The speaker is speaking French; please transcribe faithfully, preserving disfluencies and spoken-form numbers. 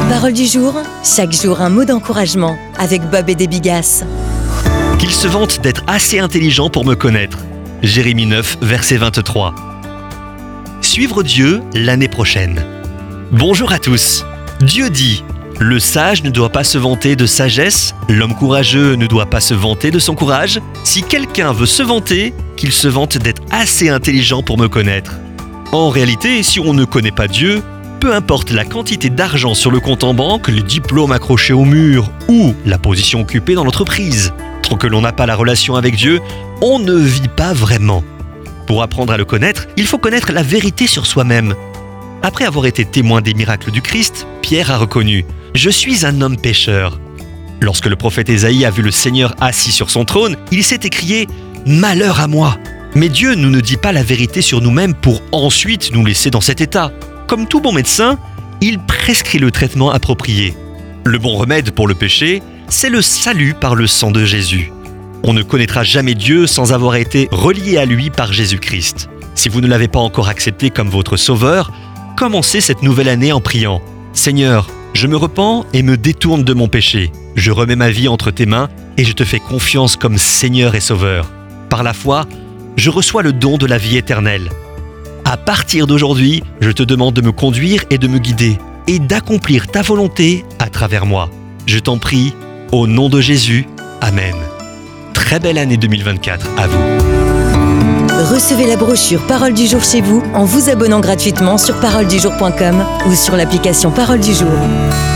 Parole du jour, chaque jour un mot d'encouragement avec Bob et des Bigas. Qu'il se vante d'être assez intelligent pour me connaître. Jérémie neuf, verset vingt-trois. Suivre Dieu l'année prochaine. Bonjour à tous. Dieu dit « Le sage ne doit pas se vanter de sagesse, l'homme courageux ne doit pas se vanter de son courage. Si quelqu'un veut se vanter, qu'il se vante d'être assez intelligent pour me connaître. » En réalité, si on ne connaît pas Dieu, peu importe la quantité d'argent sur le compte en banque, les diplômes accrochés au mur ou la position occupée dans l'entreprise, tant que l'on n'a pas la relation avec Dieu, on ne vit pas vraiment. Pour apprendre à le connaître, il faut connaître la vérité sur soi-même. Après avoir été témoin des miracles du Christ, Pierre a reconnu « Je suis un homme pécheur ». Lorsque le prophète Ésaïe a vu le Seigneur assis sur son trône, il s'est écrié « Malheur à moi ». Mais Dieu ne nous dit pas la vérité sur nous-mêmes pour ensuite nous laisser dans cet état. Comme tout bon médecin, il prescrit le traitement approprié. Le bon remède pour le péché, c'est le salut par le sang de Jésus. On ne connaîtra jamais Dieu sans avoir été relié à lui par Jésus-Christ. Si vous ne l'avez pas encore accepté comme votre sauveur, commencez cette nouvelle année en priant. Seigneur, je me repens et me détourne de mon péché. Je remets ma vie entre tes mains et je te fais confiance comme Seigneur et Sauveur. Par la foi, je reçois le don de la vie éternelle. À partir d'aujourd'hui, je te demande de me conduire et de me guider et d'accomplir ta volonté à travers moi. Je t'en prie, au nom de Jésus. Amen. Très belle année deux mille vingt-quatre à vous. Recevez la brochure Parole du jour chez vous en vous abonnant gratuitement sur parole du jour point com ou sur l'application Parole du jour.